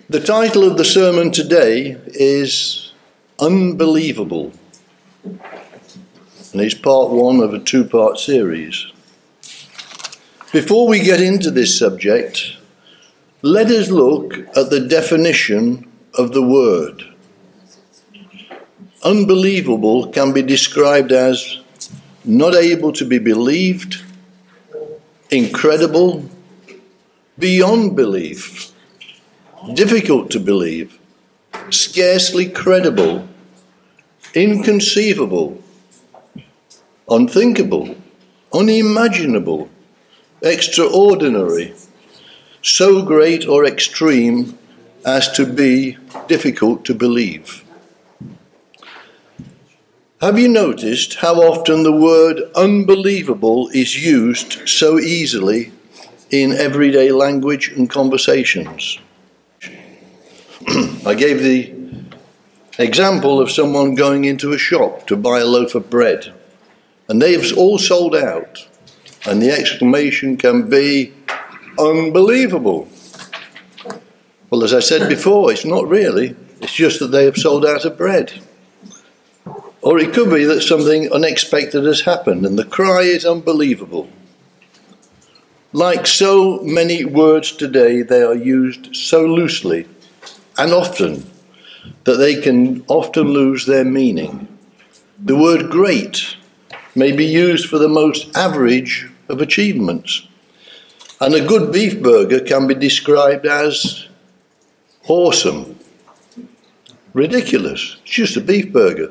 The title of the sermon today is Unbelievable, and it's part one of a two-part series. Before we get into this subject, let us look at the definition of the word. Unbelievable can be described as not able to be believed, incredible, beyond belief, difficult to believe, scarcely credible, inconceivable, unthinkable, unimaginable, extraordinary, so great or extreme as to be difficult to believe. Have you noticed how often the word unbelievable is used so easily in everyday language and conversations? I gave the example of someone going into a shop to buy a loaf of bread, and they've all sold out, and the exclamation can be unbelievable. Well, as I said before, it's not really. It's just that they have sold out of bread. Or it could be that something unexpected has happened, and the cry is unbelievable. Like so many words today, they are used so loosely and often that they can often lose their meaning. The word great may be used for the most average of achievements, and a good beef burger can be described as awesome, ridiculous. It's just a beef burger.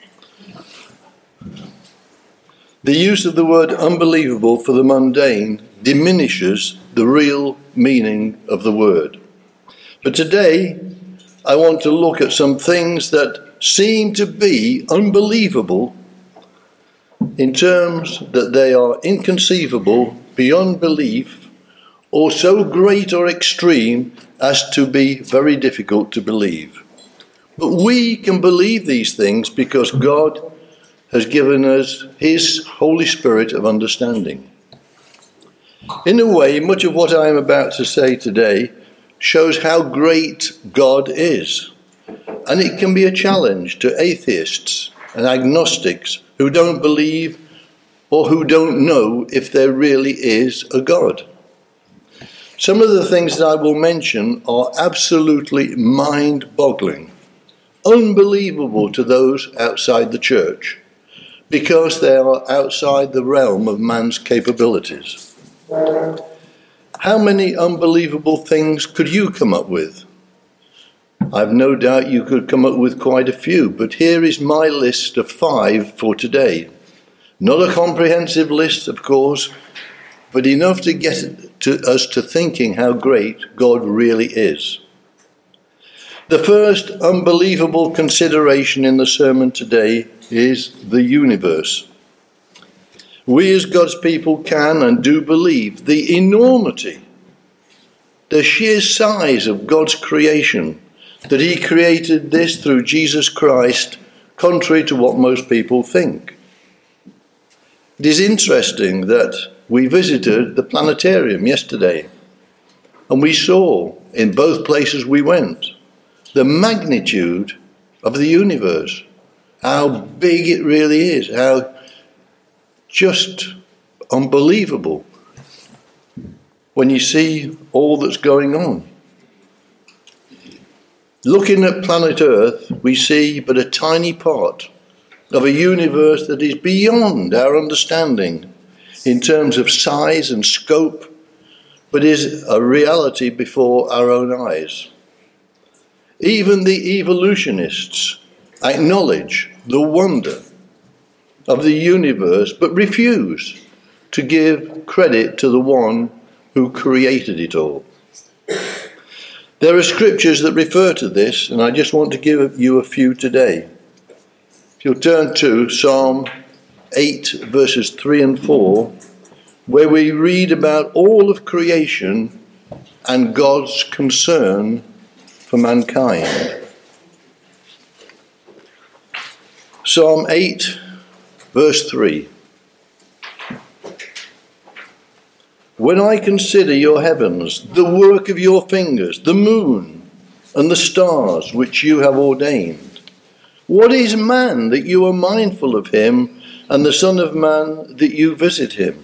The use of the word unbelievable for the mundane diminishes the real meaning of the word. But today, I want to look at some things that seem to be unbelievable in terms that they are inconceivable, beyond belief, or so great or extreme as to be very difficult to believe. But we can believe these things because God has given us His Holy Spirit of understanding. In a way, much of what I am about to say today shows how great God is, and it can be a challenge to atheists and agnostics who don't believe or who don't know if there really is a God. Some of the things that I will mention are absolutely mind-boggling, unbelievable to those outside the church, because they are outside the realm of man's capabilities. How many unbelievable things could you come up with? I've no doubt you could come up with quite a few, but here is my list of 5 for today. Not a comprehensive list, of course, but enough to get us to thinking how great God really is. The first unbelievable consideration in the sermon today is the universe. We as God's people can and do believe the enormity, the sheer size of God's creation, that He created this through Jesus Christ, contrary to what most people think. It is interesting that we visited the planetarium yesterday, and we saw in both places we went the magnitude of the universe, how big it really is, how just unbelievable when you see all that's going on. Looking at planet Earth, we see but a tiny part of a universe that is beyond our understanding in terms of size and scope, but is a reality before our own eyes. Even the evolutionists acknowledge the wonder of the universe, but refuse to give credit to the one who created it all. There are scriptures that refer to this, and I just want to give you a few today. If you'll turn to Psalm 8, verses 3 and 4, where we read about all of creation and God's concern for mankind. Psalm 8, verse 3. When I consider your heavens, the work of your fingers, the moon, and the stars which you have ordained? What is man that you are mindful of him, and the Son of Man that you visit him?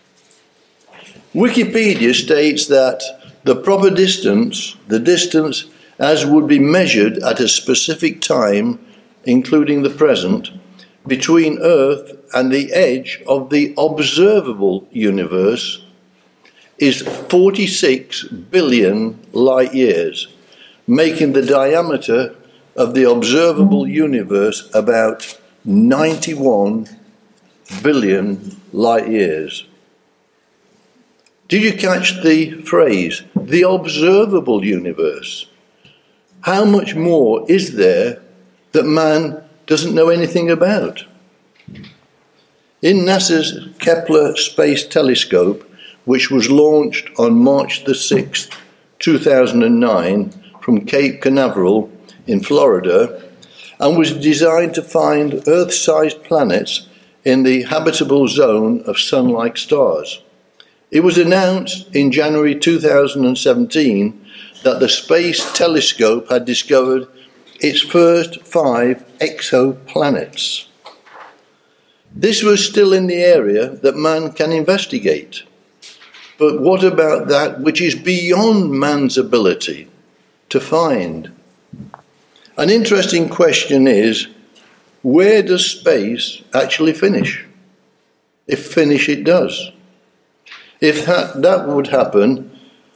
Wikipedia states that the proper distance, the distance as would be measured at a specific time, including the present, between Earth and the edge of the observable universe is 46 billion light years, making the diameter of the observable universe about 91 billion light years. Did you catch the phrase, the observable universe? How much more is there that man doesn't know anything about? In NASA's Kepler Space Telescope, which was launched on March the 6th, 2009, from Cape Canaveral in Florida, and was designed to find Earth-sized planets in the habitable zone of sun-like stars. It was announced in January 2017 that the Space Telescope had discovered its first 5 exoplanets. This was still in the area that man can investigate. But what about that which is beyond man's ability to find? An interesting question is, where does space actually finish? If finish it does. If that would happen,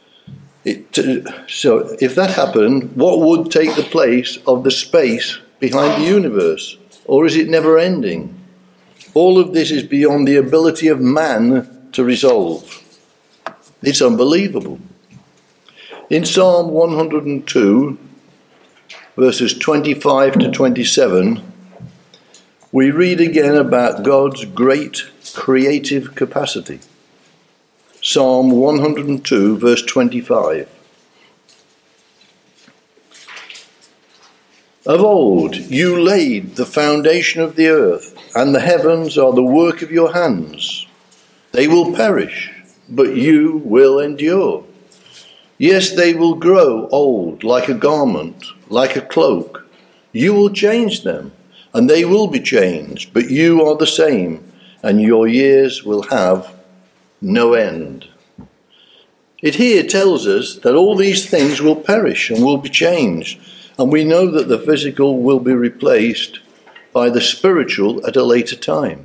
if that happened, what would take the place of the space behind the universe? Or is it never ending? All of this is beyond the ability of man to resolve. It's unbelievable. In Psalm 102, verses 25 to 27, we read again about God's great creative capacity. Psalm 102, verse 25. Of old you laid the foundation of the earth, and the heavens are the work of your hands. They will perish, but you will endure. Yes, they will grow old like a garment, like a cloak. You will change them, and they will be changed, but you are the same, and your years will have no end. It here tells us that all these things will perish and will be changed, and we know that the physical will be replaced by the spiritual at a later time.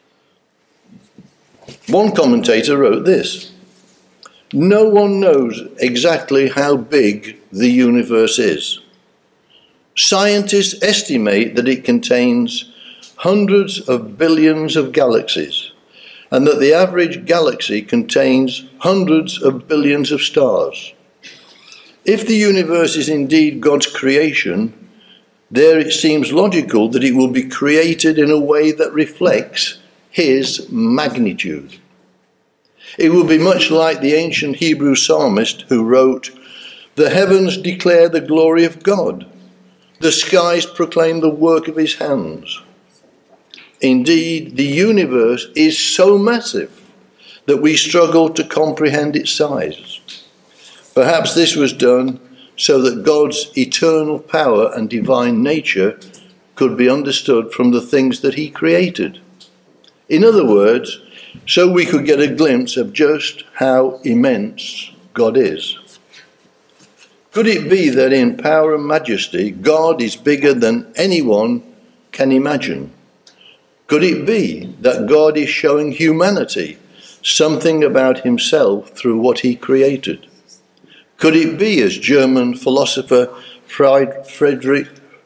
One commentator wrote this: no one knows exactly how big the universe is. Scientists estimate that it contains hundreds of billions of galaxies, and that the average galaxy contains hundreds of billions of stars. If the universe is indeed God's creation, there it seems logical that it will be created in a way that reflects his magnitude. It will be much like the ancient Hebrew psalmist who wrote, "The heavens declare the glory of God. The skies proclaim the work of his hands." Indeed, the universe is so massive that we struggle to comprehend its size. Perhaps this was done so that God's eternal power and divine nature could be understood from the things that he created. In other words, so we could get a glimpse of just how immense God is. Could it be that in power and majesty, God is bigger than anyone can imagine? Could it be that God is showing humanity something about himself through what he created? Could it be, as German philosopher Friedrich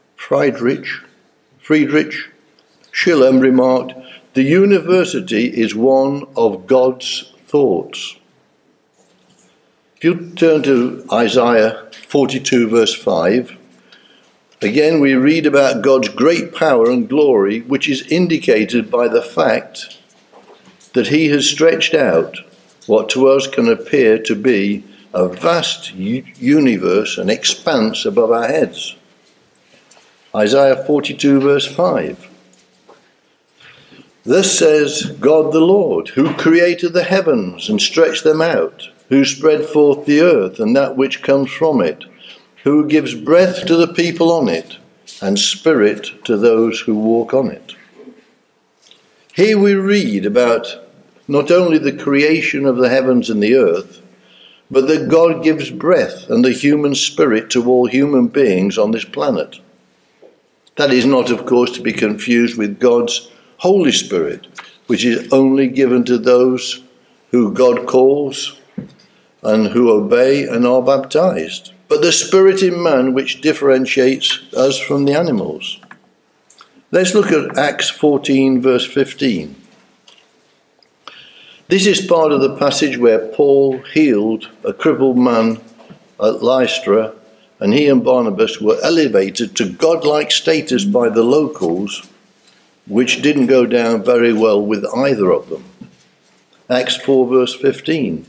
Schiller remarked, the university is one of God's thoughts? If you turn to Isaiah 42 verse 5, again we read about God's great power and glory, which is indicated by the fact that he has stretched out what to us can appear to be a vast universe, an expanse above our heads. Isaiah 42 verse 5. Thus says God the Lord, who created the heavens and stretched them out, who spread forth the earth and that which comes from it, who gives breath to the people on it and spirit to those who walk on it. Here we read about not only the creation of the heavens and the earth, but that God gives breath and the human spirit to all human beings on this planet. That is not, of course, to be confused with God's Holy Spirit, which is only given to those who God calls and who obey and are baptized, but the Spirit in man which differentiates us from the animals. Let's look at Acts 14, verse 15. This is part of the passage where Paul healed a crippled man at Lystra, and he and Barnabas were elevated to godlike status by the locals, which didn't go down very well with either of them. Acts 4, verse 15.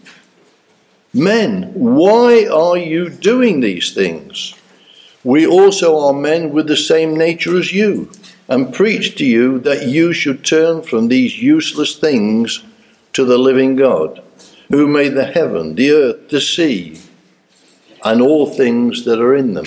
Men, why are you doing these things? We also are men with the same nature as you, and preach to you that you should turn from these useless things to the living God, who made the heaven, the earth, the sea, and all things that are in them.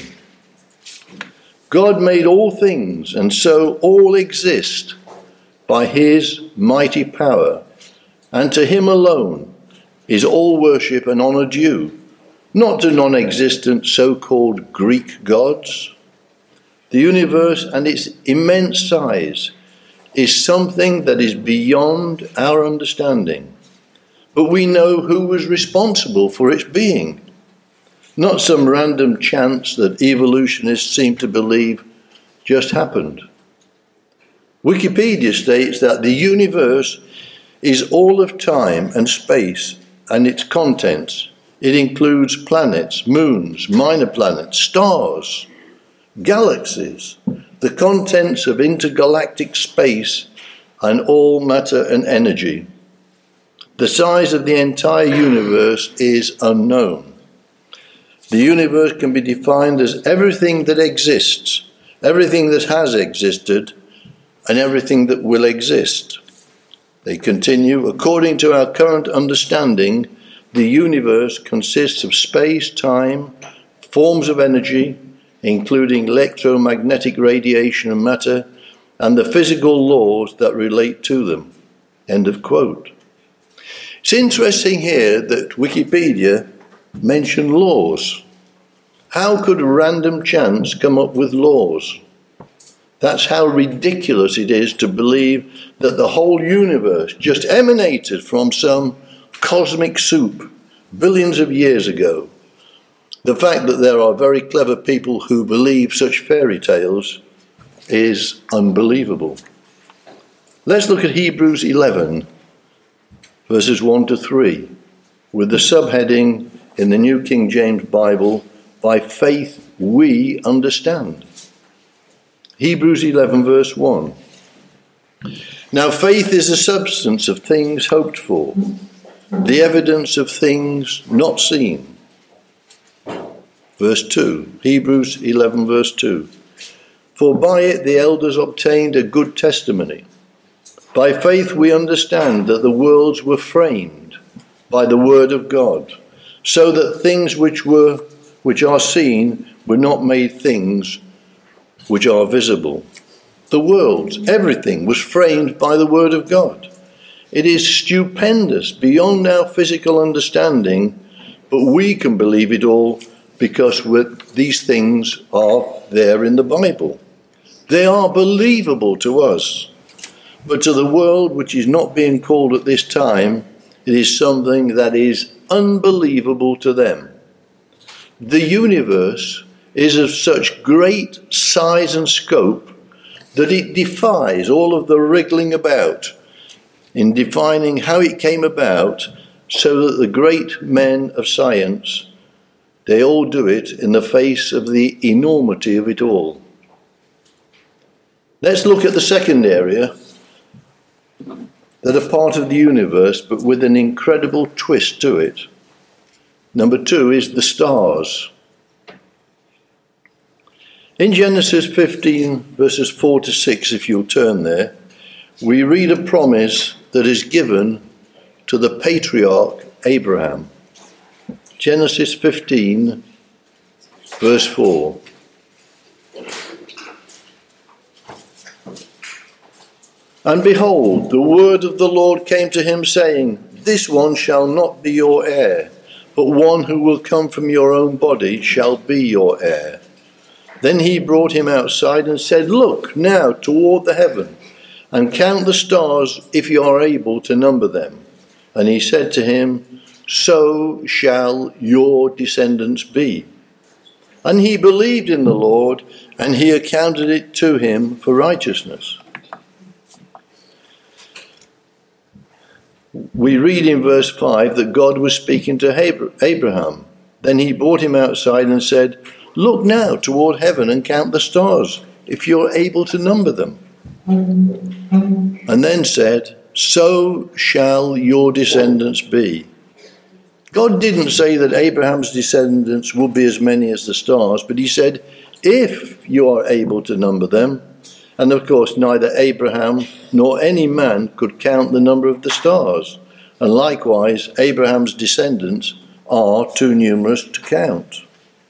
God made all things, and so all exist by his mighty power, and to him alone is all worship and honour due, not to non-existent so-called Greek gods. The universe and its immense size is something that is beyond our understanding, but we know who was responsible for its being, not some random chance that evolutionists seem to believe just happened. Wikipedia states that the universe is all of time and space and its contents. It includes planets, moons, minor planets, stars, galaxies, the contents of intergalactic space, and all matter and energy. The size of the entire universe is unknown. The universe can be defined as everything that exists, everything that has existed, and everything that will exist. They continue, according to our current understanding, the universe consists of space, time, forms of energy, including electromagnetic radiation and matter, and the physical laws that relate to them. End of quote. It's interesting here that Wikipedia mentioned laws. How could random chance come up with laws? That's how ridiculous it is to believe that the whole universe just emanated from some cosmic soup billions of years ago. The fact that there are very clever people who believe such fairy tales is unbelievable. Let's look at Hebrews 11, verses 1 to 3, with the subheading in the New King James Bible, "By faith we understand." Hebrews 11, verse 1. Now faith is the substance of things hoped for, the evidence of things not seen. Verse 2, Hebrews 11, verse 2. For by it the elders obtained a good testimony. By faith we understand that the worlds were framed by the word of God, so that things which are seen were not made things which are visible. The world, everything, was framed by the word of God. It is stupendous, beyond our physical understanding, but we can believe it all because these things are there in the Bible. They are believable to us, but to the world which is not being called at this time, it is something that is unbelievable to them. The universe is of such great size and scope that it defies all of the wriggling about in defining how it came about, so that the great men of science, they all do it in the face of the enormity of it all. Let's look at the second area that are part of the universe, but with an incredible twist to it. Number 2 is the stars. In Genesis 15, verses 4 to 6, if you'll turn there, we read a promise that is given to the patriarch Abraham. Genesis 15, verse 4. And behold, the word of the Lord came to him, saying, This one shall not be your heir, but one who will come from your own body shall be your heir. Then he brought him outside and said, Look now toward the heaven, and count the stars if you are able to number them. And he said to him, So shall your descendants be. And he believed in the Lord, and he accounted it to him for righteousness. We read in verse 5 that God was speaking to Abraham. Then he brought him outside and said, Look now toward heaven and count the stars, if you're able to number them. And then said, So shall your descendants be. God didn't say that Abraham's descendants would be as many as the stars, but he said, if you are able to number them. And of course, neither Abraham nor any man could count the number of the stars. And likewise, Abraham's descendants are too numerous to count.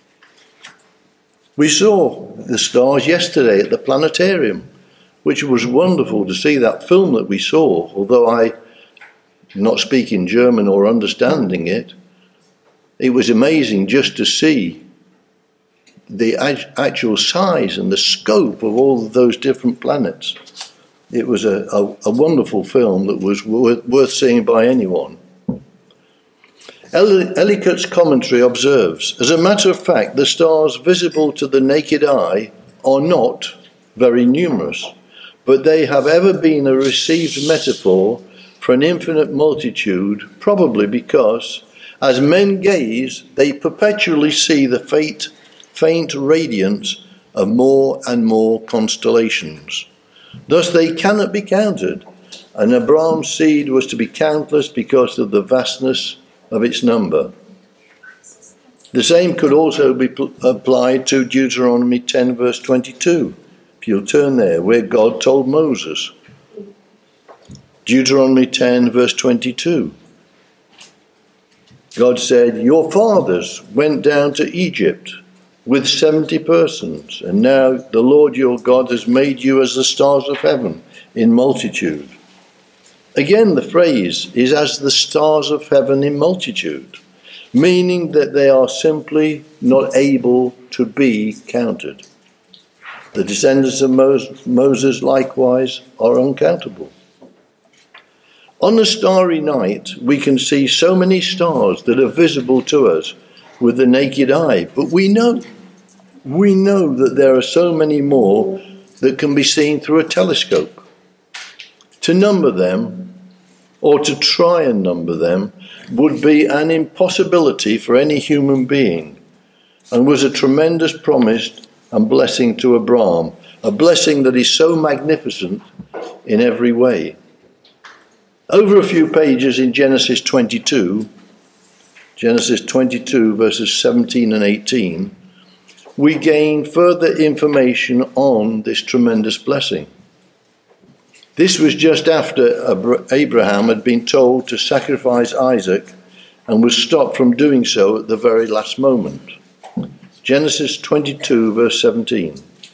We saw the stars yesterday at the planetarium, which was wonderful to see that film that we saw, although I, not speaking German or understanding it, it was amazing just to see the actual size and the scope of all of those different planets. It was a wonderful film that was worth seeing by anyone. Ellicott's commentary observes, as a matter of fact, the stars visible to the naked eye are not very numerous, but they have ever been a received metaphor for an infinite multitude, probably because, as men gaze, they perpetually see the faint radiance of more and more constellations. Thus they cannot be counted, and Abraham's seed was to be countless because of the vastness of its number. The same could also be applied to Deuteronomy 10 verse 22, if you'll turn there, where God told Moses. Deuteronomy 10 verse 22. God said, Your fathers went down to Egypt with 70 persons, and now the Lord your God has made you as the stars of heaven in multitude. Again, the phrase is as the stars of heaven in multitude, meaning that they are simply not able to be counted. The descendants of Moses likewise are uncountable. On a starry night, we can see so many stars that are visible to us with the naked eye, but we know that there are so many more that can be seen through a telescope. To number them, or to try and number them, would be an impossibility for any human being, and was a tremendous promise and blessing to Abraham, a blessing that is so magnificent in every way. Over a few pages in Genesis 22 verses 17 and 18, we gain further information on this tremendous blessing. This was just after Abraham had been told to sacrifice Isaac and was stopped from doing so at the very last moment. Genesis 22 verse 17.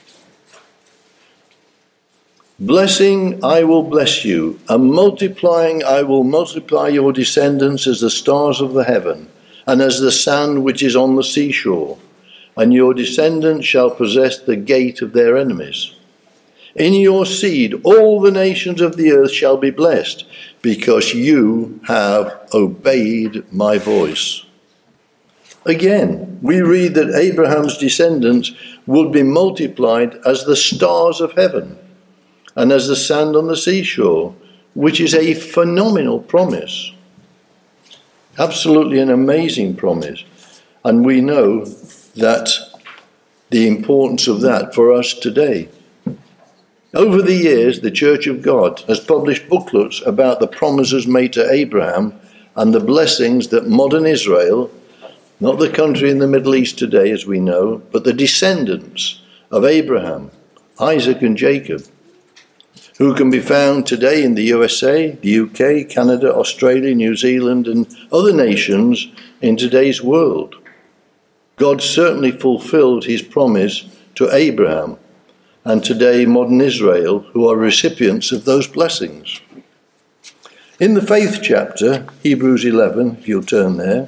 Blessing I will bless you, and multiplying I will multiply your descendants as the stars of the heaven, and as the sand which is on the seashore. And your descendants shall possess the gate of their enemies. In your seed all the nations of the earth shall be blessed, because you have obeyed my voice. Again, we read that Abraham's descendants would be multiplied as the stars of heaven, and as the sand on the seashore, which is a phenomenal promise. Absolutely an amazing promise. And we know that the importance of that for us today. Over the years, the Church of God has published booklets about the promises made to Abraham and the blessings that modern Israel, not the country in the Middle East today as we know, but the descendants of Abraham, Isaac and Jacob, who can be found today in the USA, the UK, Canada, Australia, New Zealand and other nations in today's world. God certainly fulfilled his promise to Abraham and today modern Israel, who are recipients of those blessings. In the faith chapter, Hebrews 11, if you'll turn there,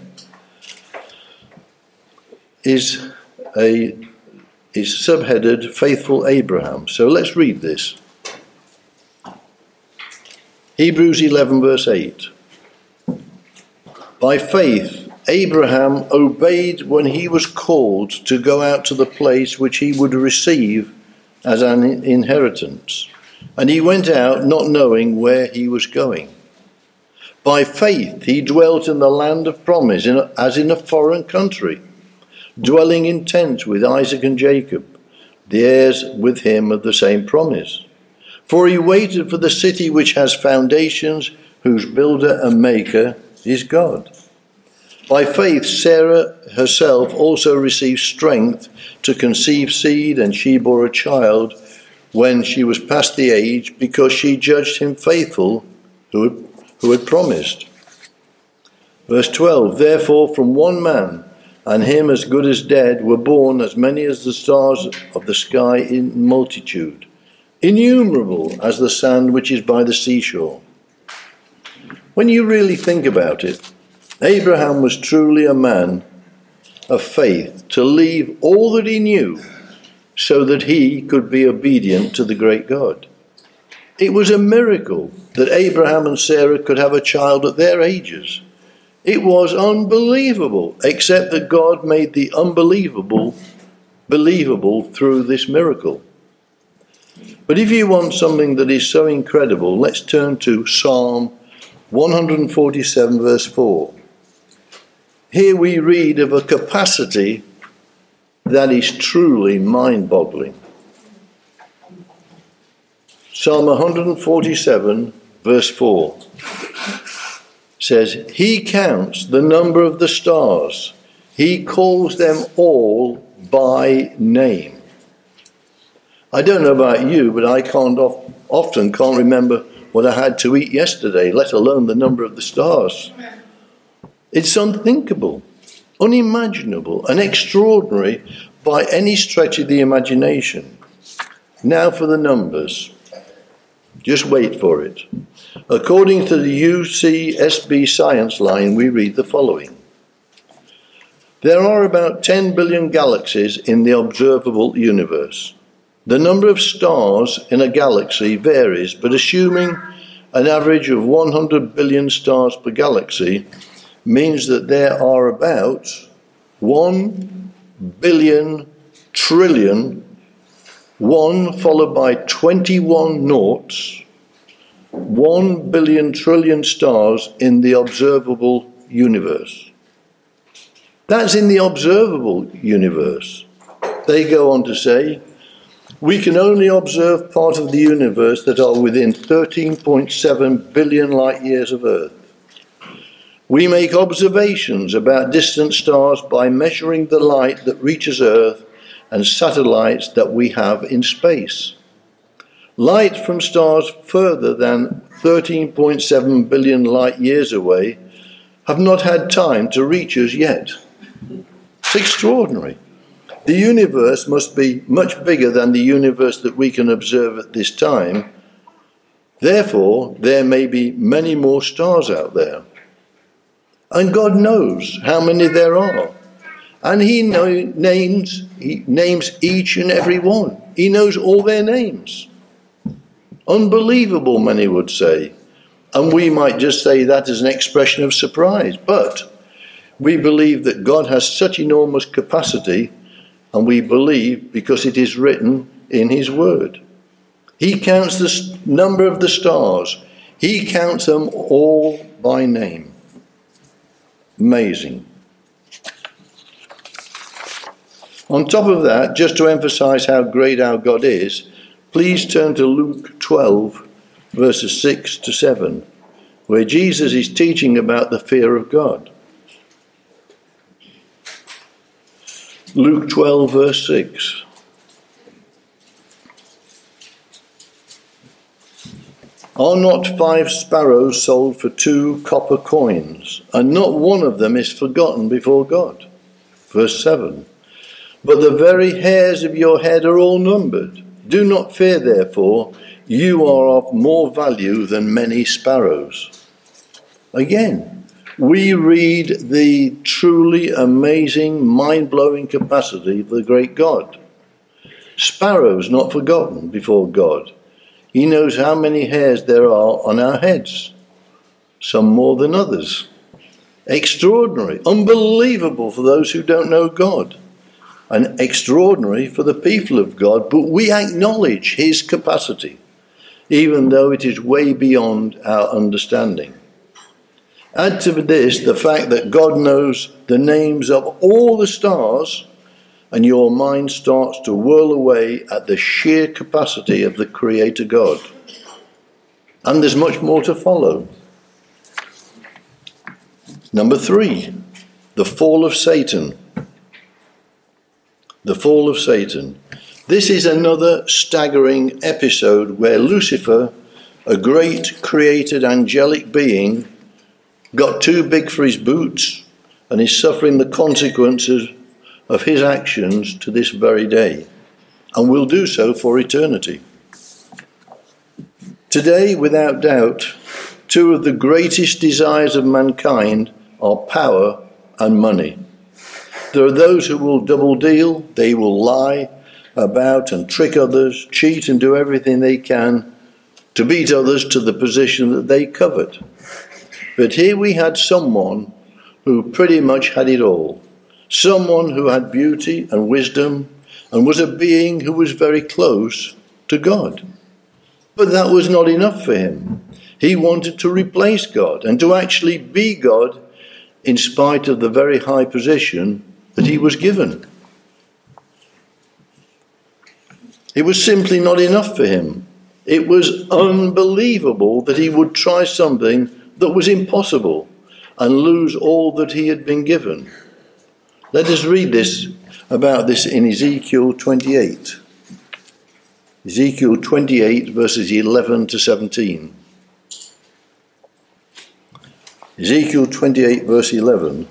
is subheaded Faithful Abraham. So let's read this. Hebrews 11 verse 8. By faith, Abraham obeyed when he was called to go out to the place which he would receive as an inheritance. And he went out not knowing where he was going. By faith, he dwelt in the land of promise as in a foreign country, dwelling in tents with Isaac and Jacob, the heirs with him of the same promise. For he waited for the city which has foundations, whose builder and maker is God. By faith, Sarah herself also received strength to conceive seed, and she bore a child when she was past the age, because she judged him faithful who had promised. Verse 12, therefore from one man, and him as good as dead, were born as many as the stars of the sky in multitude, innumerable as the sand which is by the seashore. When you really think about it, Abraham was truly a man of faith to leave all that he knew so that he could be obedient to the great God. It was a miracle that Abraham and Sarah could have a child at their ages. It was unbelievable, except that God made the unbelievable believable through this miracle. But if you want something that is so incredible, let's turn to Psalm 147 verse 4. Here we read of a capacity that is truly mind-boggling. Psalm 147 verse 4 says, he counts the number of the stars. He calls them all by name. I don't know about you, but I often can't remember what I had to eat yesterday, let alone the number of the stars. It's unthinkable, unimaginable, and extraordinary by any stretch of the imagination. Now for the numbers. Just wait for it. According to the UCSB Science Line, we read the following. There are about 10 billion galaxies in the observable universe. The number of stars in a galaxy varies, but assuming an average of 100 billion stars per galaxy means that there are about 1 billion trillion, 1 followed by 21 noughts, 1 billion trillion stars in the observable universe. That's in the observable universe. They go on to say, we can only observe part of the universe that are within 13.7 billion light years of Earth. We make observations about distant stars by measuring the light that reaches Earth and satellites that we have in space. Light from stars further than 13.7 billion light years away have not had time to reach us yet. It's extraordinary. The universe must be much bigger than the universe that we can observe at this time. Therefore, there may be many more stars out there. And God knows how many there are. And He names each and every one. He knows all their names. Unbelievable, many would say. And we might just say that as an expression of surprise. But we believe that God has such enormous capacity, and we believe because it is written in His Word. He counts the number of the stars. He counts them all by name. Amazing. On top of that, just to emphasize how great our God is, please turn to Luke 12, verses 6 to 7, where Jesus is teaching about the fear of God. Luke 12, verse 6. Are not 5 sparrows sold for 2 copper coins, and not one of them is forgotten before God? Verse 7. But the very hairs of your head are all numbered. Do not fear, therefore, you are of more value than many sparrows. Again, we read the truly amazing, mind-blowing capacity of the great God. Sparrows not forgotten before God. He knows how many hairs there are on our heads, some more than others. Extraordinary, unbelievable for those who don't know God, and extraordinary for the people of God, but we acknowledge his capacity, even though it is way beyond our understanding. Add to this the fact that God knows the names of all the stars, and your mind starts to whirl away at the sheer capacity of the Creator God. And there's much more to follow. Number 3, the fall of Satan. The fall of Satan. This is another staggering episode where Lucifer, a great created angelic being, got too big for his boots and is suffering the consequences of his actions to this very day, and will do so for eternity. Today, without doubt, two of the greatest desires of mankind are power and money. There are those who will double deal, they will lie about and trick others, cheat and do everything they can to beat others to the position that they covet. But here we had someone who pretty much had it all. Someone who had beauty and wisdom and was a being who was very close to God. But that was not enough for him. He wanted to replace God and to actually be God in spite of the very high position that he was given. It was simply not enough for him. It was unbelievable that he would try something that was impossible and lose all that he had been given. Let us read about this in Ezekiel 28. Ezekiel 28 verses 11 to 17. Ezekiel 28 verse 11.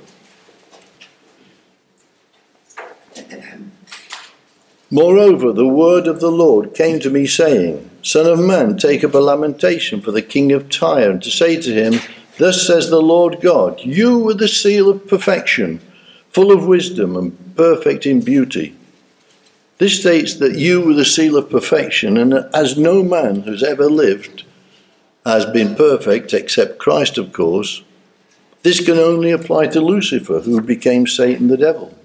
Moreover, the word of the Lord came to me, saying, Son of man, take up a lamentation for the king of Tyre, and to say to him, Thus says the Lord God, you were the seal of perfection, full of wisdom and perfect in beauty. This states that you were the seal of perfection, and as no man who's ever lived has been perfect, except Christ, of course, this can only apply to Lucifer, who became Satan the devil.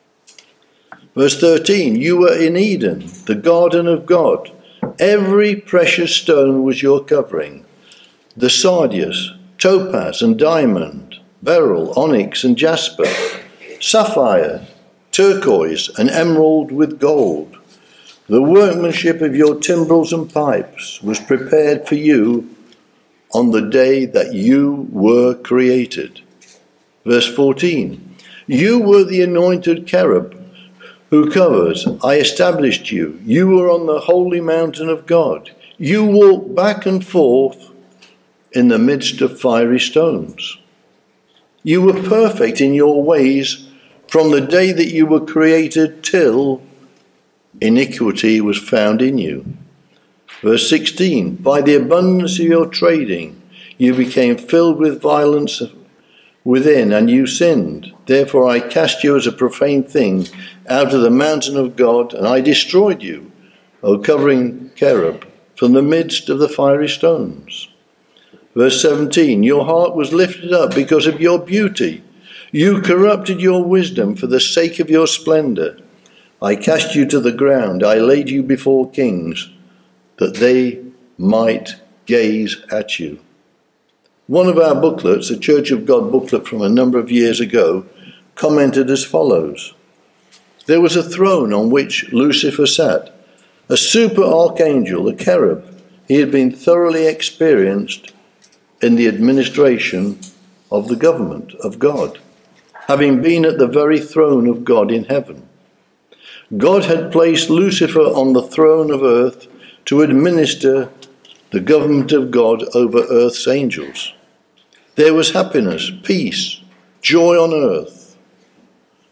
Verse 13, you were in Eden, the garden of God. Every precious stone was your covering. The sardius, topaz and diamond, beryl, onyx and jasper, sapphire, turquoise and emerald with gold. The workmanship of your timbrels and pipes was prepared for you on the day that you were created. Verse 14, you were the anointed cherub who covers. I established you. You were on the holy mountain of God. You walked back and forth in the midst of fiery stones. You were perfect in your ways from the day that you were created till iniquity was found in you. Verse 16, by the abundance of your trading, you became filled with violence within, and you sinned. Therefore I cast you as a profane thing out of the mountain of God, and I destroyed you, O covering cherub, from the midst of the fiery stones. Verse 17, your heart was lifted up because of your beauty. You corrupted your wisdom for the sake of your splendor. I cast you to the ground. I laid you before kings, that they might gaze at you. One of our booklets, a Church of God booklet from a number of years ago, commented as follows. There was a throne on which Lucifer sat, a super archangel, a cherub. He had been thoroughly experienced in the administration of the government of God, having been at the very throne of God in heaven. God had placed Lucifer on the throne of earth to administer the government of God over earth's angels. There was happiness, peace, joy on earth.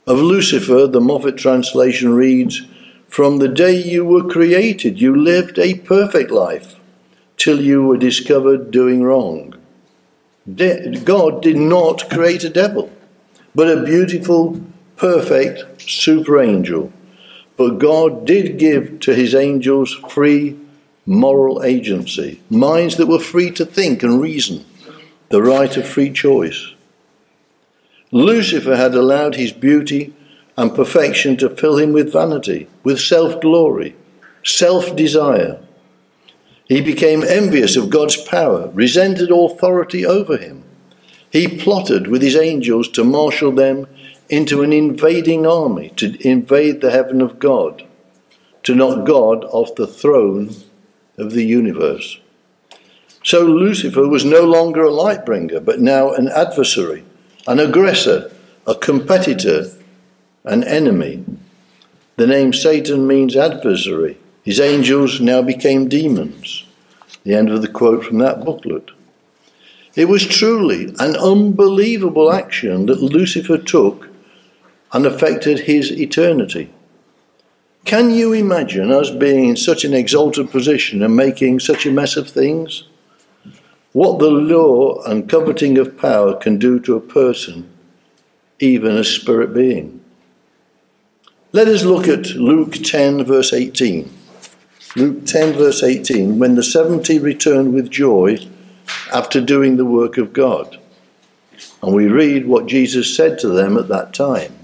Of Lucifer, the Moffat translation reads, "From the day you were created, you lived a perfect life, till you were discovered doing wrong." God did not create a devil, but a beautiful, perfect super angel. But God did give to his angels free moral agency, minds that were free to think and reason, the right of free choice. Lucifer had allowed his beauty and perfection to fill him with vanity, with self-glory, self-desire. He became envious of God's power, resented authority over him. He plotted with his angels to marshal them into an invading army, to invade the heaven of God, to knock God off the throne of the universe. So Lucifer was no longer a light bringer, but now an adversary, an aggressor, a competitor, an enemy. The name Satan means adversary. His angels now became demons. The end of the quote from that booklet. It was truly an unbelievable action that Lucifer took and affected his eternity. Can you imagine us being in such an exalted position and making such a mess of things? What the lure and coveting of power can do to a person, even a spirit being. Let us look at Luke 10 verse 18. Luke 10 verse 18, when the 70 returned with joy after doing the work of God. And we read what Jesus said to them at that time.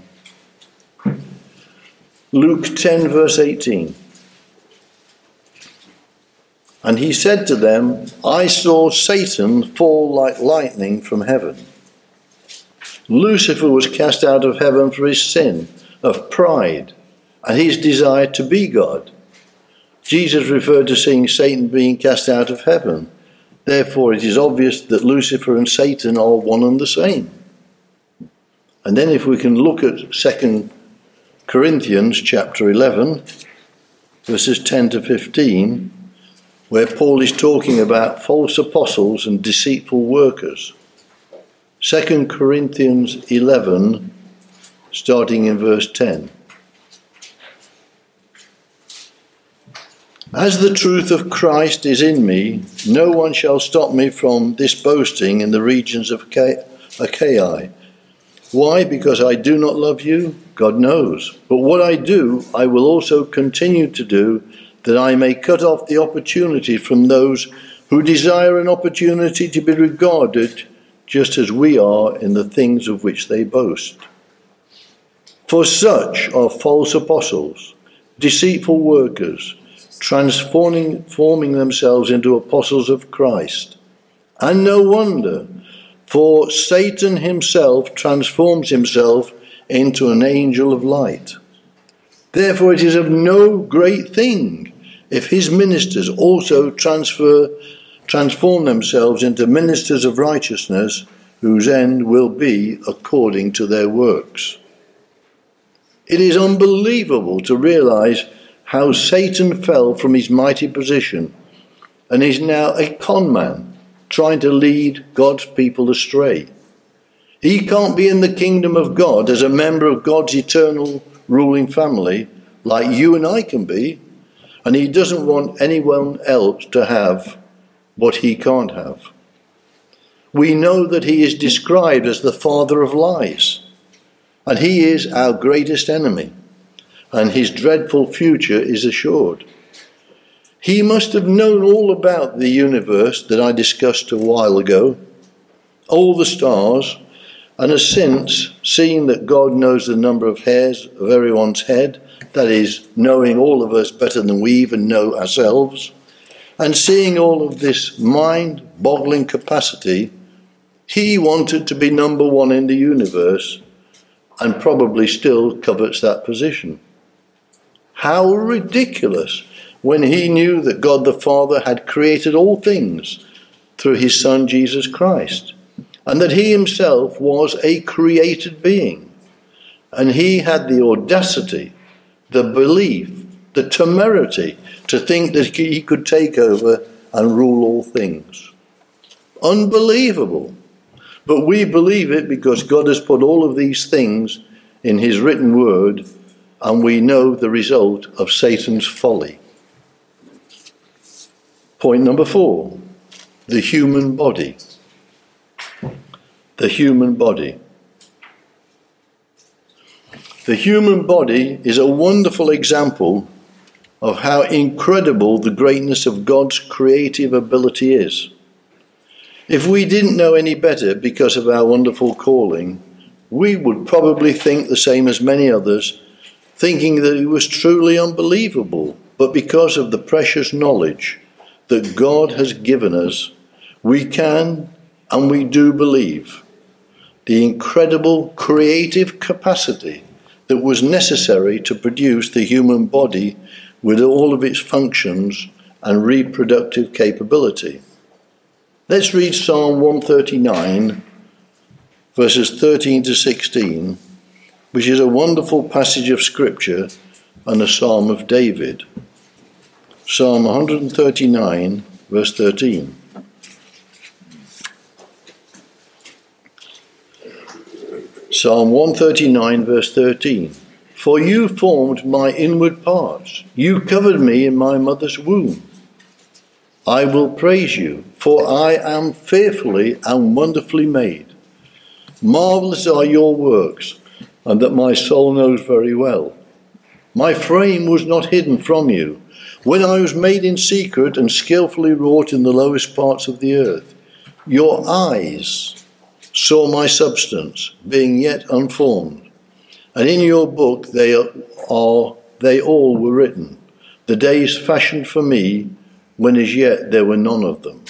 Luke 10 verse 18. And he said to them, "I saw Satan fall like lightning from heaven." Lucifer was cast out of heaven for his sin of pride and his desire to be God. Jesus referred to seeing Satan being cast out of heaven. Therefore, it is obvious that Lucifer and Satan are one and the same. And then if we can look at 2 Corinthians chapter 11, verses 10 to 15, where Paul is talking about false apostles and deceitful workers. 2 Corinthians 11, starting in verse 10. "As the truth of Christ is in me, no one shall stop me from this boasting in the regions of Achaia. Why? Because I do not love you? God knows. But what I do, I will also continue to do, that I may cut off the opportunity from those who desire an opportunity to be regarded just as we are in the things of which they boast. For such are false apostles, deceitful workers, transforming themselves into apostles of Christ. And no wonder, for Satan himself transforms himself into an angel of light. Therefore it is of no great thing if his ministers also transform themselves into ministers of righteousness, whose end will be according to their works." It is unbelievable to realize how Satan fell from his mighty position and is now a con man trying to lead God's people astray. He can't be in the kingdom of God as a member of God's eternal ruling family like you and I can be, and he doesn't want anyone else to have what he can't have. We know that he is described as the father of lies, and he is our greatest enemy, and his dreadful future is assured. He must have known all about the universe that I discussed a while ago, all the stars, and has since seen that God knows the number of hairs of everyone's head, that is, knowing all of us better than we even know ourselves, and seeing all of this mind-boggling capacity, he wanted to be number one in the universe and probably still covets that position. How ridiculous, when he knew that God the Father had created all things through his Son Jesus Christ, and that he himself was a created being, and he had the audacity, the belief, the temerity to think that he could take over and rule all things. Unbelievable. But we believe it because God has put all of these things in his written word, and we know the result of Satan's folly. Point number 4, the human body. The human body. The human body is a wonderful example of how incredible the greatness of God's creative ability is. If we didn't know any better because of our wonderful calling, we would probably think the same as many others, thinking that it was truly unbelievable. But because of the precious knowledge that God has given us, we can and we do believe the incredible creative capacity that was necessary to produce the human body with all of its functions and reproductive capability. Let's read Psalm 139, verses 13 to 16, which is a wonderful passage of Scripture and a Psalm of David. Psalm 139, verse 13. Psalm 139, verse 13. For you formed my inward parts. You covered me in my mother's womb. I will praise you, for I am fearfully and wonderfully made. Marvelous are your works, and that my soul knows very well. My frame was not hidden from you, when I was made in secret and skillfully wrought in the lowest parts of the earth. Your eyes saw my substance, being yet unformed. And in your book they all were written, the days fashioned for me, when as yet there were none of them.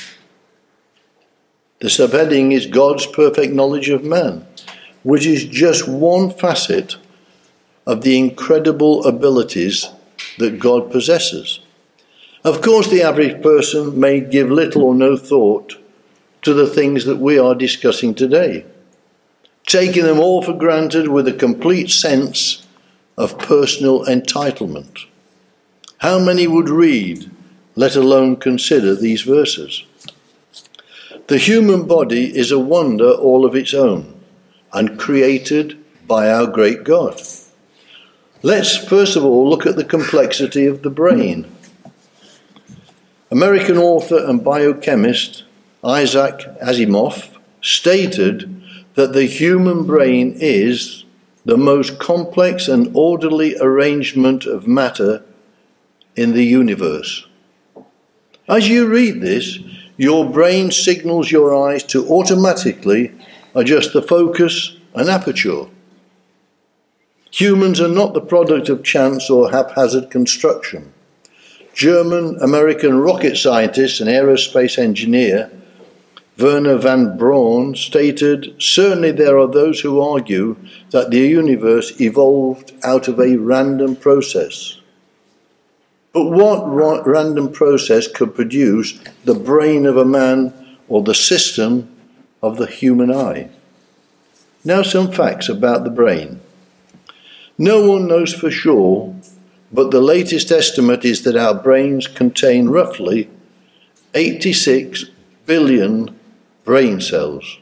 The subheading is God's perfect knowledge of man, which is just one facet of the incredible abilities that God possesses. Of course, the average person may give little or no thought to the things that we are discussing today, taking them all for granted with a complete sense of personal entitlement. How many would read, let alone consider, these verses? The human body is a wonder all of its own and created by our great God. Let's first of all look at the complexity of the brain. American author and biochemist Isaac Asimov stated that the human brain is the most complex and orderly arrangement of matter in the universe. As you read this, your brain signals your eyes to automatically adjust the focus and aperture. Humans are not the product of chance or haphazard construction. German-American rocket scientist and aerospace engineer Wernher von Braun stated, certainly there are those who argue that the universe evolved out of a random process. But what random process could produce the brain of a man or the system of the human eye? Now some facts about the brain. No one knows for sure, but the latest estimate is that our brains contain roughly 86 billion brain cells.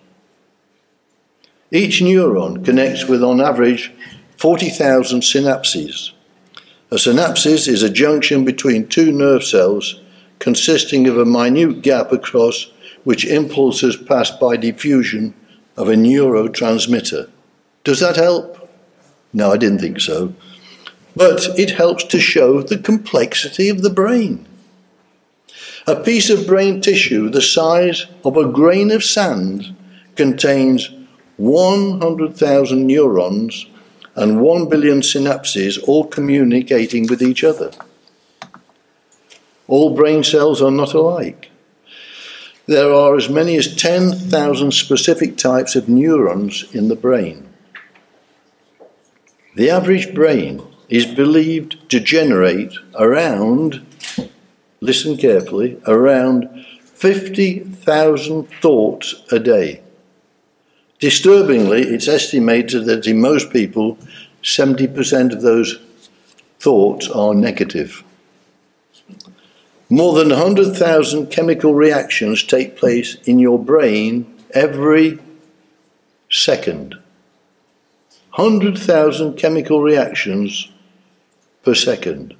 Each neuron connects with, on average, 40,000 synapses. A synapsis is a junction between two nerve cells consisting of a minute gap across which impulses pass by diffusion of a neurotransmitter. Does that help? No, I didn't think so. But it helps to show the complexity of the brain. A piece of brain tissue the size of a grain of sand contains 100,000 neurons and 1 billion synapses, all communicating with each other. All brain cells are not alike. There are as many as 10,000 specific types of neurons in the brain. The average brain is believed to generate around, listen carefully, around 50,000 thoughts a day. Disturbingly, it's estimated that in most people, 70% of those thoughts are negative. More than 100,000 chemical reactions take place in your brain every second. 100,000 chemical reactions per second.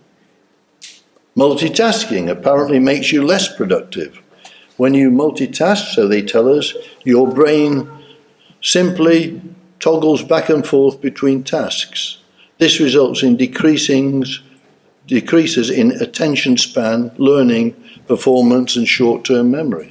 Multitasking apparently makes you less productive. When you multitask, so they tell us, your brain simply toggles back and forth between tasks. This results in decreases in attention span, learning, performance, and short-term memory.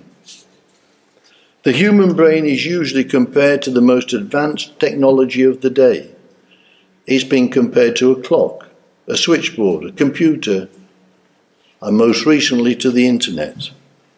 The human brain is usually compared to the most advanced technology of the day. It's been compared to a clock, a switchboard, a computer, and most recently to the internet.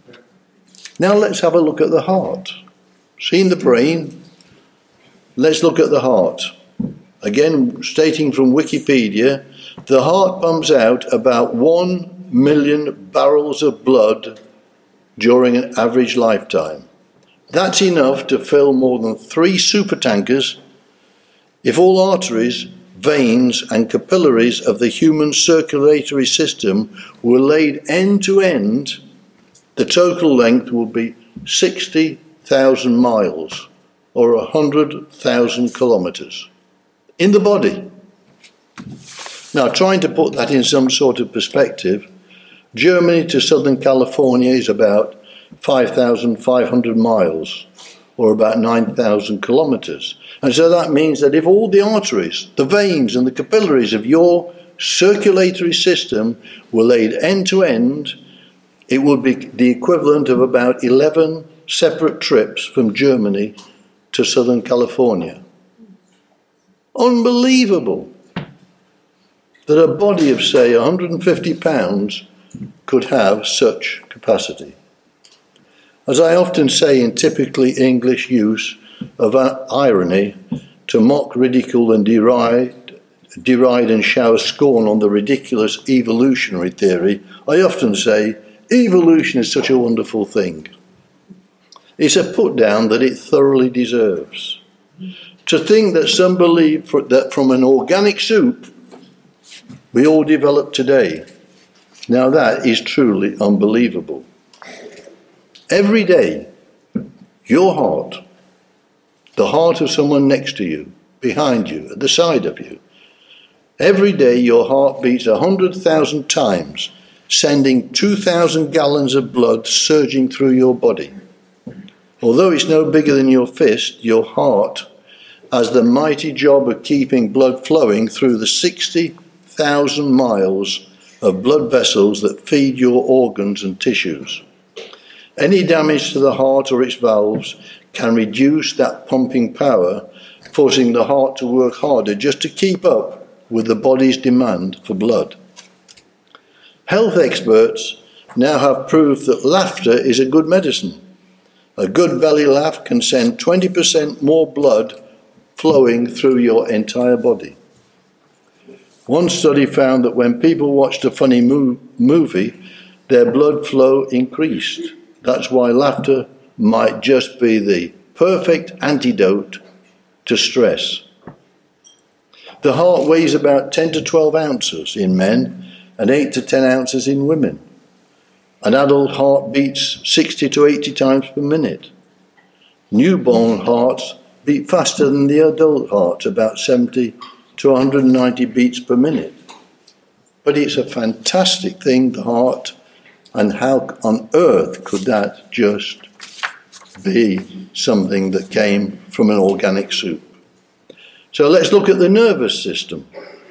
Now let's have a look at the heart. Seen the brain? Let's look at the heart. Again, stating from Wikipedia, the heart pumps out about 1 million barrels of blood during an average lifetime. That's enough to fill more than 3 supertankers if all arteries, veins and capillaries of the human circulatory system were laid end to end. The total length would be 60,000 miles or 100,000 kilometres in the body. Now, trying to put that in some sort of perspective, Germany to Southern California is about 5,500 miles or about 9,000 kilometres. And so that means that if all the arteries, the veins and the capillaries of your circulatory system were laid end to end, it would be the equivalent of about 11 separate trips from Germany to Southern California. Unbelievable that a body of, say, 150 pounds could have such capacity. As I often say in typically English use of irony, to mock, ridicule and deride and shower scorn on the ridiculous evolutionary theory, I often say, evolution is such a wonderful thing. It's a put down that it thoroughly deserves. To think that some believe that from an organic soup we all developed today, now that is truly unbelievable. Every day, your heart, the heart of someone next to you, behind you, at the side of you, every day your heart beats 100,000 times, sending 2,000 gallons of blood surging through your body. Although it's no bigger than your fist, your heart has the mighty job of keeping blood flowing through the 60,000 miles of blood vessels that feed your organs and tissues. Any damage to the heart or its valves can reduce that pumping power, forcing the heart to work harder just to keep up with the body's demand for blood. Health experts now have proof that laughter is a good medicine. A good belly laugh can send 20% more blood flowing through your entire body. One study found that when people watched a funny movie, their blood flow increased. That's why laughter might just be the perfect antidote to stress. The heart weighs about 10 to 12 ounces in men and 8 to 10 ounces in women. An adult heart beats 60 to 80 times per minute. Newborn hearts beat faster than the adult heart, about 70 to 190 beats per minute. But it's a fantastic thing, the heart, and how on earth could that just be something that came from an organic soup? So let's look at the nervous system.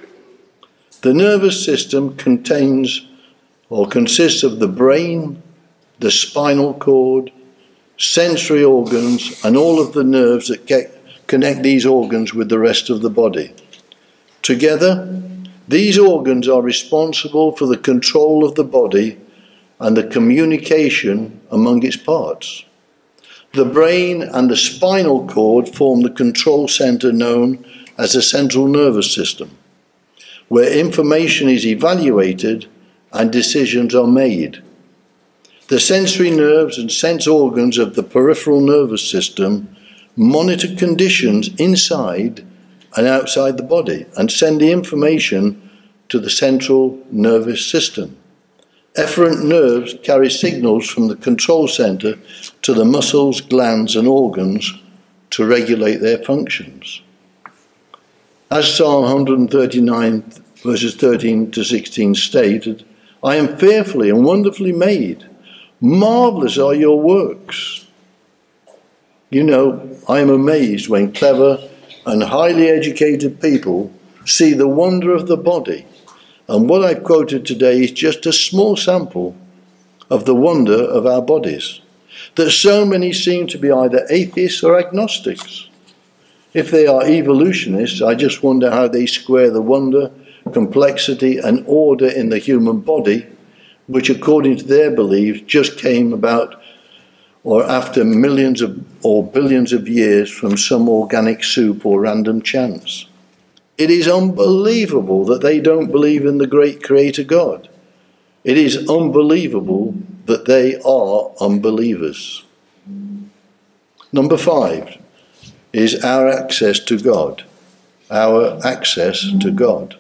The nervous system consists of the brain, the spinal cord, sensory organs, and all of the nerves that connect these organs with the rest of the body. Together, these organs are responsible for the control of the body and the communication among its parts. The brain and the spinal cord form the control center known as the central nervous system, where information is evaluated and decisions are made. The sensory nerves and sense organs of the peripheral nervous system monitor conditions inside and outside the body and send the information to the central nervous system. Efferent nerves carry signals from the control center to the muscles, glands and organs to regulate their functions. As Psalm 139 verses 13 to 16 stated, I am fearfully and wonderfully made. Marvellous are your works. You know, I am amazed when clever and highly educated people see the wonder of the body. And what I've quoted today is just a small sample of the wonder of our bodies, that so many seem to be either atheists or agnostics. If they are evolutionists, I just wonder how they square the wonder, complexity and order in the human body, which according to their beliefs just came about or after millions of or billions of years from some organic soup or random chance. It is unbelievable that they don't believe in the great creator God. It is unbelievable that they are unbelievers. Number 5 is our access to God. Our access to God.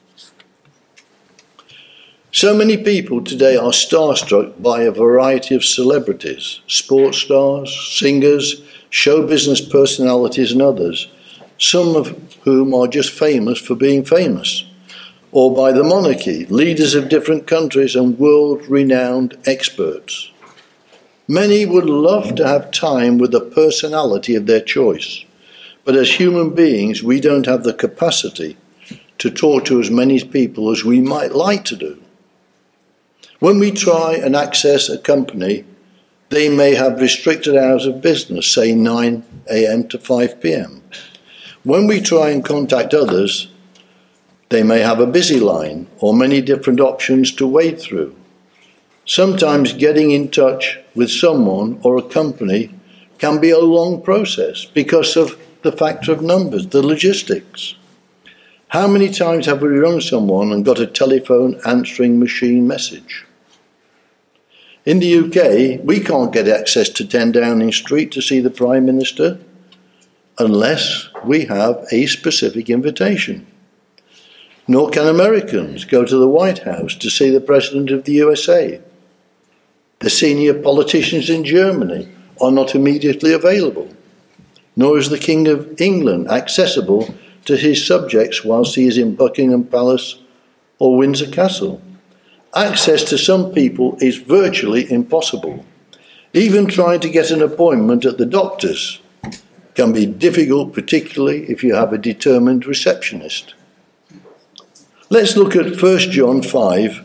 So many people today are starstruck by a variety of celebrities, sports stars, singers, show business personalities and others, some of whom are just famous for being famous, or by the monarchy, leaders of different countries and world-renowned experts. Many would love to have time with a personality of their choice, but as human beings we don't have the capacity to talk to as many people as we might like to do. When we try and access a company, they may have restricted hours of business, say 9 a.m. to 5 p.m. When we try and contact others, they may have a busy line or many different options to wade through. Sometimes getting in touch with someone or a company can be a long process because of the factor of numbers, the logistics. How many times have we rung someone and got a telephone answering machine message? In the UK, we can't get access to 10 Downing Street to see the Prime Minister unless we have a specific invitation. Nor can Americans go to the White House to see the President of the USA. The senior politicians in Germany are not immediately available, nor is the King of England accessible to his subjects whilst he is in Buckingham Palace or Windsor Castle. Access to some people is virtually impossible. Even trying to get an appointment at the doctor's can be difficult, particularly if you have a determined receptionist. Let's look at 1 John 5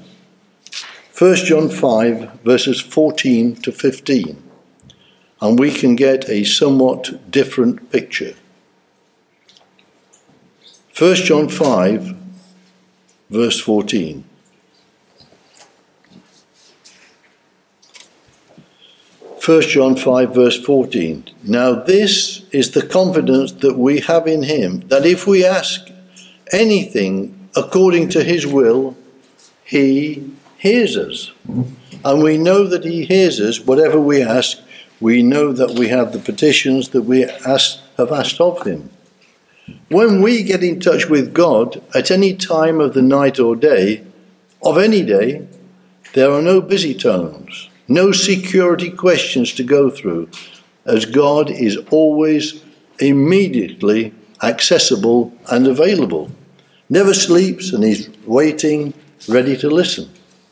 verses 14 to 15, and we can get a somewhat different picture. 1 John 5 verse 14. 1 John 5 verse 14. Now this is the confidence that we have in him, that if we ask anything according to his will, he hears us. And we know that he hears us, whatever we ask. We know that we have the petitions that we have asked of him. When we get in touch with God at any time of the night or day, of any day, there are no busy tones, no security questions to go through, as God is always immediately accessible and available, never sleeps, and is waiting, ready to listen.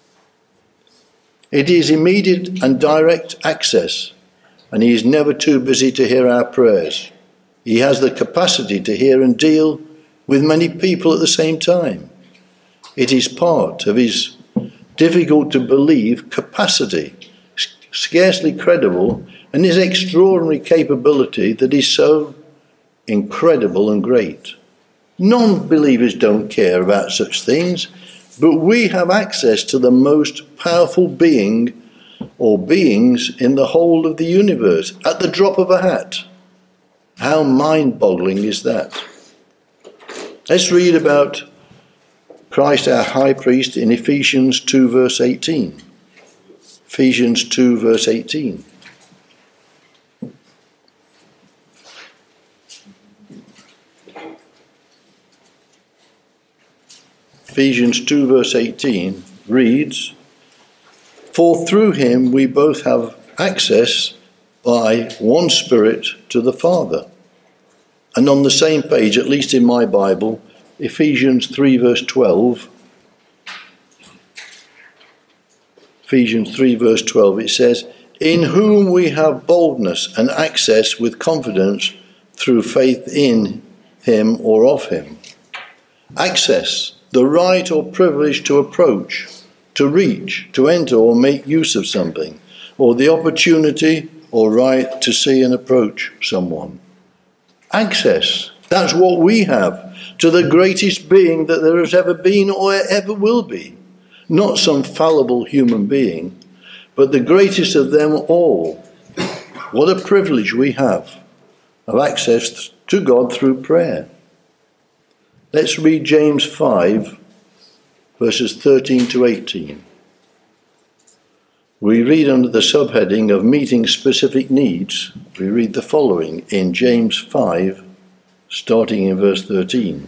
It is immediate and direct access, and he is never too busy to hear our prayers. He has the capacity to hear and deal with many people at the same time. It is part of his difficult to believe capacity, scarcely credible, and his extraordinary capability that is so incredible and great. Non-believers don't care about such things, but we have access to the most powerful being or beings in the whole of the universe at the drop of a hat. How mind-boggling is that? Let's read about Christ our high priest in Ephesians 2 verse 18. Ephesians 2 verse 18. Ephesians 2 verse 18 reads, For through him we both have access by one Spirit to the Father. And on the same page, at least in my Bible, Ephesians 3 verse 12, Ephesians 3 verse 12, it says, "In whom we have boldness and access with confidence through faith in him or of him." Access, the right or privilege to approach, to reach, to enter or make use of something, or the opportunity or right to see and approach someone. Access, that's what we have to the greatest being that there has ever been or ever will be. Not some fallible human being, but the greatest of them all. What a privilege we have of access to God through prayer. Let's read James 5, verses 13 to 18. We read under the subheading of meeting specific needs, we read the following in James 5, starting in verse 13.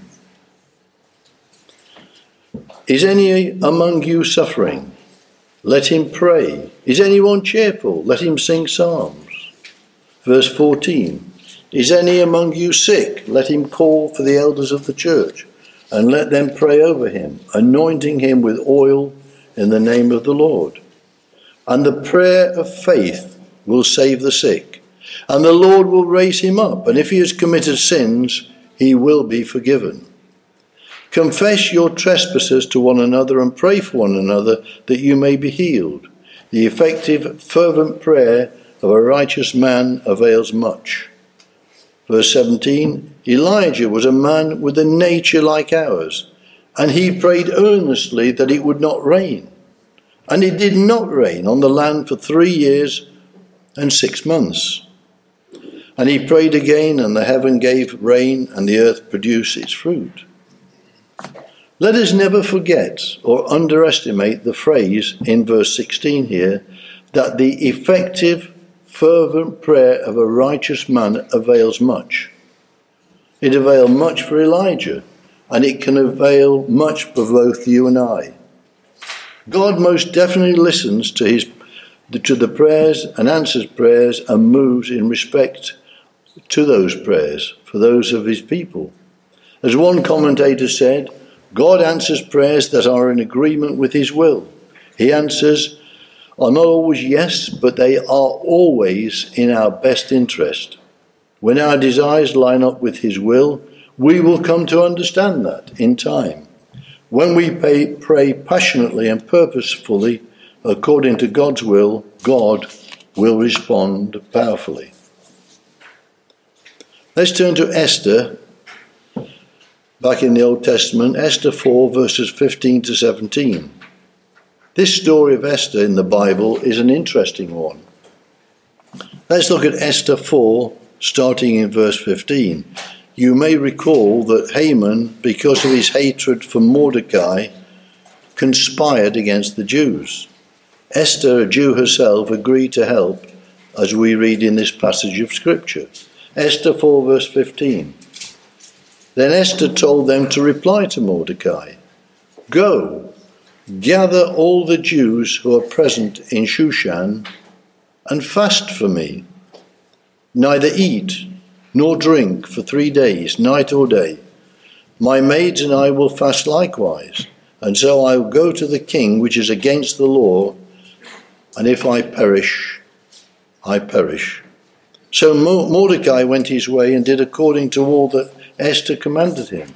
"Is any among you suffering? Let him pray. Is anyone cheerful? Let him sing psalms." Verse 14. "Is any among you sick? Let him call for the elders of the church, and let them pray over him, anointing him with oil in the name of the Lord. And the prayer of faith will save the sick, and the Lord will raise him up, and if he has committed sins, he will be forgiven. Confess your trespasses to one another and pray for one another that you may be healed. The effective, fervent prayer of a righteous man avails much." Verse 17, "Elijah was a man with a nature like ours, and he prayed earnestly that it would not rain. And it did not rain on the land for 3 years and 6 months. And he prayed again, and the heaven gave rain, and the earth produced its fruit." Let us never forget or underestimate the phrase in verse 16 here, that the effective, fervent prayer of a righteous man avails much. It availed much for Elijah, and it can avail much for both you and I. God most definitely listens to the prayers and answers prayers and moves in respect to those prayers for those of his people. As one commentator said, God answers prayers that are in agreement with his will. His answers are not always yes, but they are always in our best interest. When our desires line up with his will, we will come to understand that in time. When we pray passionately and purposefully according to God's will, God will respond powerfully. Let's turn to Esther, back in the Old Testament, Esther 4, verses 15 to 17. This story of Esther in the Bible is an interesting one. Let's look at Esther 4, starting in verse 15. You may recall that Haman, because of his hatred for Mordecai, conspired against the Jews. Esther, a Jew herself, agreed to help, as we read in this passage of Scripture. Esther 4, verse 15. Then Esther told them to reply to Mordecai, "Go, gather all the Jews who are present in Shushan, and fast for me. Neither eat nor drink for 3 days, night or day. My maids and I will fast likewise, and so I will go to the king, which is against the law, and if I perish, I perish." So Mordecai went his way and did according to all that Esther commanded him.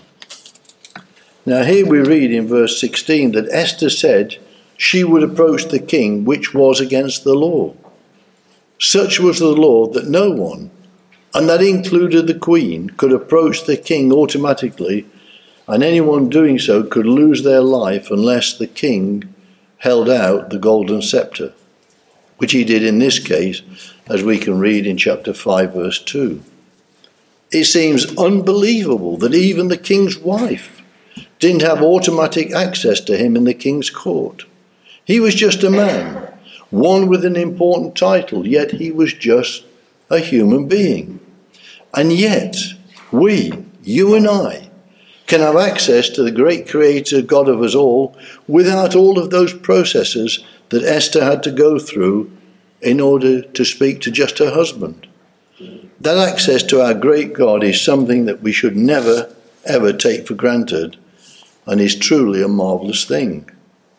Now here we read in verse 16 that Esther said she would approach the king, which was against the law. Such was the law that no one, and that included the queen, could approach the king automatically, and anyone doing so could lose their life unless the king held out the golden scepter, which he did in this case, as we can read in chapter 5, verse 2. It seems unbelievable that even the king's wife didn't have automatic access to him in the king's court. He was just a man, one with an important title, yet he was just a human being. And yet, we, you and I, can have access to the great Creator God of us all without all of those processes that Esther had to go through in order to speak to just her husband. That access to our great God is something that we should never, ever take for granted, and is truly a marvellous thing.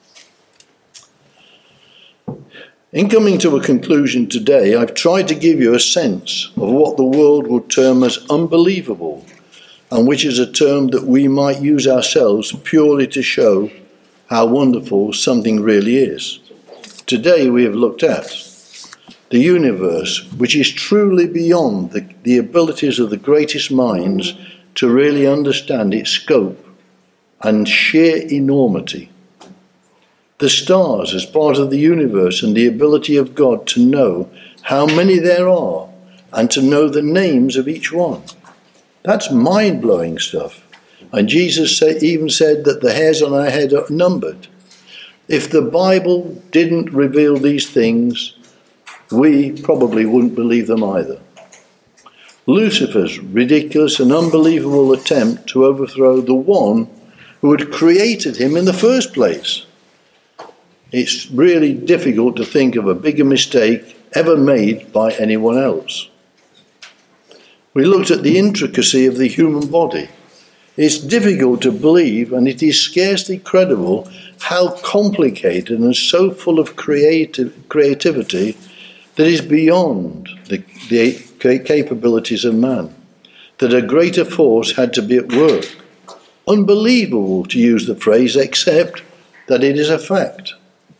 In coming to a conclusion today, I've tried to give you a sense of what the world would term as unbelievable, and which is a term that we might use ourselves purely to show how wonderful something really is. Today we have looked at the universe, which is truly beyond the abilities of the greatest minds to really understand its scope and sheer enormity. The stars as part of the universe and the ability of God to know how many there are and to know the names of each one. That's mind-blowing stuff. And Jesus even said that the hairs on our head are numbered. If the Bible didn't reveal these things, we probably wouldn't believe them either. Lucifer's ridiculous and unbelievable attempt to overthrow the one who had created him in the first place. It's really difficult to think of a bigger mistake ever made by anyone else. We looked at the intricacy of the human body. It's difficult to believe, and it is scarcely credible, how complicated and so full of creativity that is beyond the capabilities of man, that a greater force had to be at work. Unbelievable to use the phrase, except that it is a fact.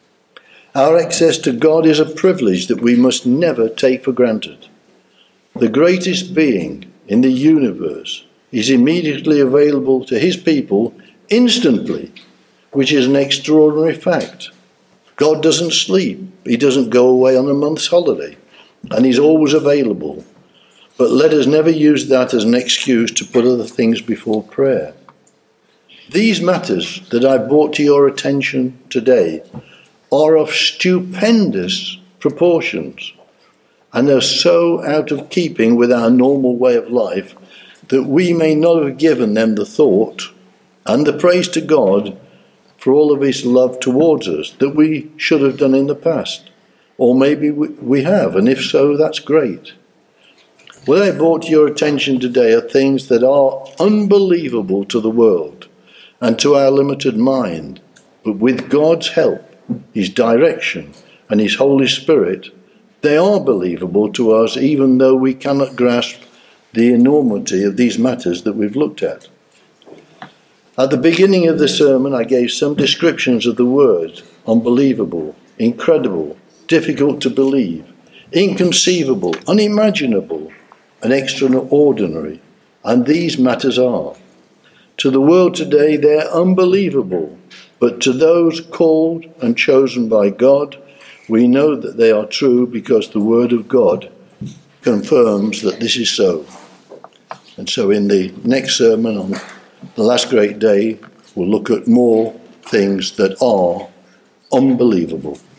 Our access to God is a privilege that we must never take for granted. The greatest being in the universe is immediately available to his people instantly, which is an extraordinary fact. God doesn't sleep. He doesn't go away on a month's holiday, and he's always available. But let us never use that as an excuse to put other things before prayer. These matters that I brought to your attention today are of stupendous proportions and are so out of keeping with our normal way of life that we may not have given them the thought and the praise to God for all of his love towards us that we should have done in the past. Or maybe we have, and if so, that's great. What I brought to your attention today are things that are unbelievable to the world and to our limited mind, but with God's help, his direction, and his Holy Spirit, they are believable to us, even though we cannot grasp the enormity of these matters that we've looked at. At the beginning of the sermon, I gave some descriptions of the word unbelievable, incredible, difficult to believe, inconceivable, unimaginable, and extraordinary. And these matters are. To the world today, they're unbelievable. But to those called and chosen by God, we know that they are true because the Word of God confirms that this is so. And so in the next sermon on the last great day, we'll look at more things that are unbelievable.